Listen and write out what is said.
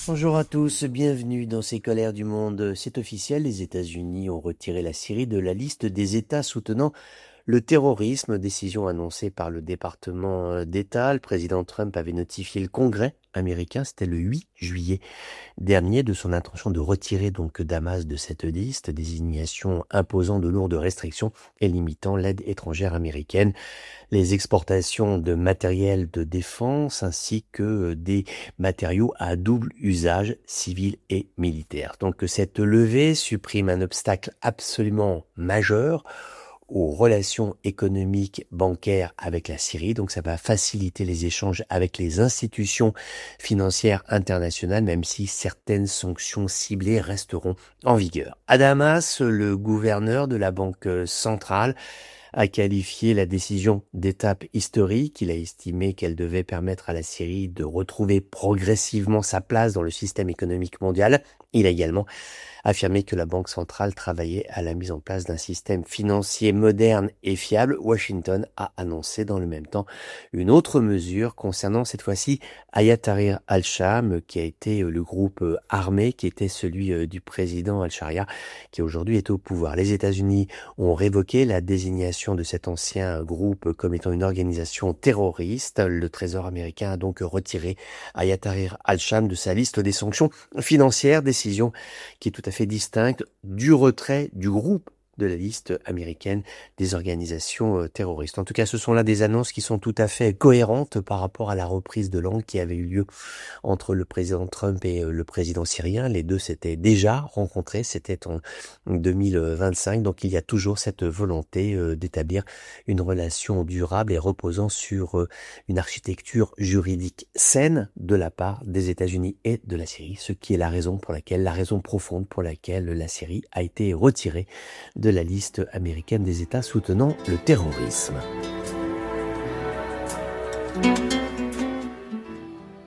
Bonjour à tous, bienvenue dans ces colères du monde. C'est officiel, les États-Unis ont retiré la Syrie de la liste des États soutenant le terrorisme, décision annoncée par le département d'État. Le président Trump avait notifié le Congrès américain, c'était le 8 juillet dernier, de son intention de retirer donc Damas de cette liste, désignation imposant de lourdes restrictions et limitant l'aide étrangère américaine, les exportations de matériel de défense ainsi que des matériaux à double usage civil et militaire. Donc cette levée supprime un obstacle absolument majeur aux relations économiques bancaires avec la Syrie. Donc ça va faciliter les échanges avec les institutions financières internationales, même si certaines sanctions ciblées resteront en vigueur. À Damas, le gouverneur de la Banque centrale a qualifié la décision d'étape historique. Il a estimé qu'elle devait permettre à la Syrie de retrouver progressivement sa place dans le système économique mondial. Il a également affirmé que la Banque centrale travaillait à la mise en place d'un système financier moderne et fiable. Washington a annoncé dans le même temps une autre mesure concernant cette fois-ci Hayat Tahrir al-Sham, qui a été le groupe armé, qui était celui du président al-Sharia, qui aujourd'hui est au pouvoir. Les États-Unis ont révoqué la désignation de cet ancien groupe comme étant une organisation terroriste. Le Trésor américain a donc retiré Hayat Tahrir al-Sham de sa liste des sanctions financières, décision qui est tout à fait distincte du retrait du groupe de la liste américaine des organisations terroristes. En tout cas, ce sont là des annonces qui sont tout à fait cohérentes par rapport à la reprise de langue qui avait eu lieu entre le président Trump et le président syrien. Les deux s'étaient déjà rencontrés, c'était en 2025, donc il y a toujours cette volonté d'établir une relation durable et reposant sur une architecture juridique saine de la part des États-Unis et de la Syrie, ce qui est la raison profonde pour laquelle la Syrie a été retirée de la liste américaine des États soutenant le terrorisme.